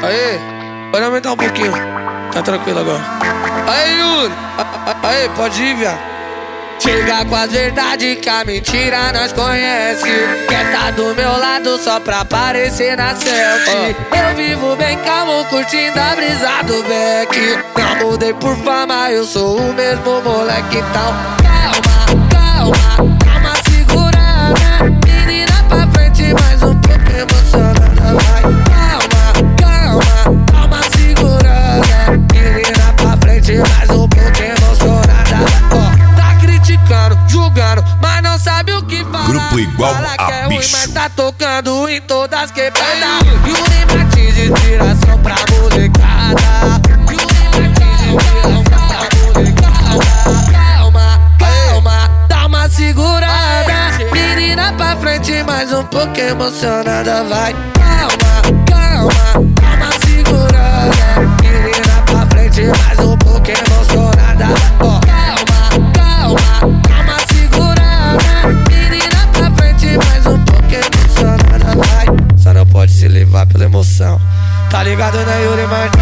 Aê, pode aumentar um pouquinho. Tá tranquilo agora. Aê, Yuri. Aê, pode ir, viado. Chega com as verdades que a mentira nós conhece. Quer tá do meu lado só pra aparecer na selfie. Eu vivo bem calmo, curtindo a brisa do Beck. Não mudei por fama, eu sou o mesmo moleque. Então calma, calma, calma, segurada. Menina pra frente, mais um pouco emocionada. Vai, calma, calma, calma, segurada. Menina pra frente, mais um pouco emocionada. Tá criticando, julgando, mas não sabe o que falar. Grupo igual Fala que a é ruim, bicho. mas tá tocando em todas quebradas. Yuri Martins, inspiração pra molecada. Yuri Martins, inspiração pra molecada. Calma, calma, dá uma segurada. Menina pra frente, mais um pouco emocionada. Vai, calma, calma, dá uma segurada. Menina pra frente, mais um pouco emocionada. Calma, calma, dá uma segurada. Menina pra frente, mais um pouco emocionada. Vai, só não pode se levar pela emoção. Tá ligado, né, Yuri Martins?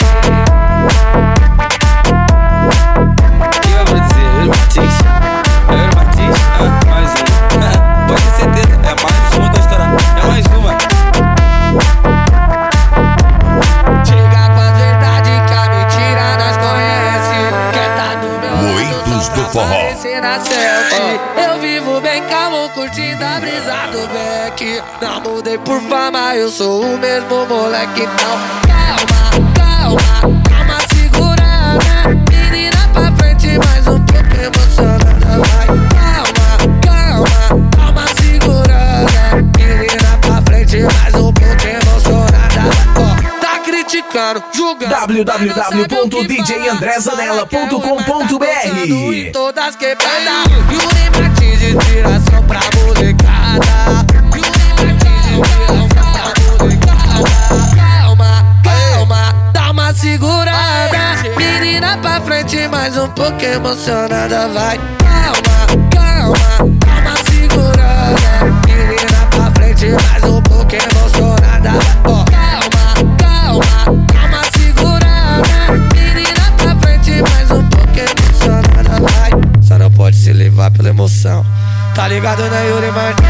E eu vou dizer, Yuri Martins. Yuri Martins, mais um. Pode ter certeza, é mais uma da história. É mais uma. Chega com as verdades que a mentira nós conhece. Quer tá do meu Moídos lado só do pra forró. aparecer na selfie. Eu vivo bem calmo, curtindo a brisa do Beck. Não mudei por fama, eu sou o mesmo moleque. Então calma, calma, calma, segurada. Menina pra frente, mais um pouco emocionada. Vai, calma, calma, calma, segurada. Menina pra frente, mais um pouco emocionada. Tá criticando, julgando, www.djandrezanella.com.br em todas quebradas. Yuri Martins, inspiração pra molecada. Yuri Martins, inspiração pra molecada. Calma, calma, dá uma segurada. Menina pra frente, mais um pouco emocionada. Vai, calma, calma, dá uma segurada. Menina pra frente, mais um pouco emocionada. Calma, calma, dá uma segurada. Menina pra frente, mais um pouco emocionada. Vai, só não pode se levar pela emoção. Tá ligado, né, Yuri Martins?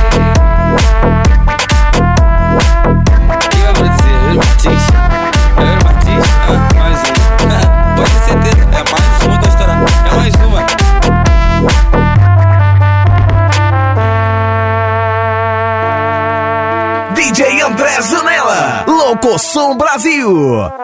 E eu vou dizer, Yuri Martins. Yuri Martins, mais um. Pode ter certeza, é mais uma da história. É mais uma. DJ André Zanella, Locoção Brasil.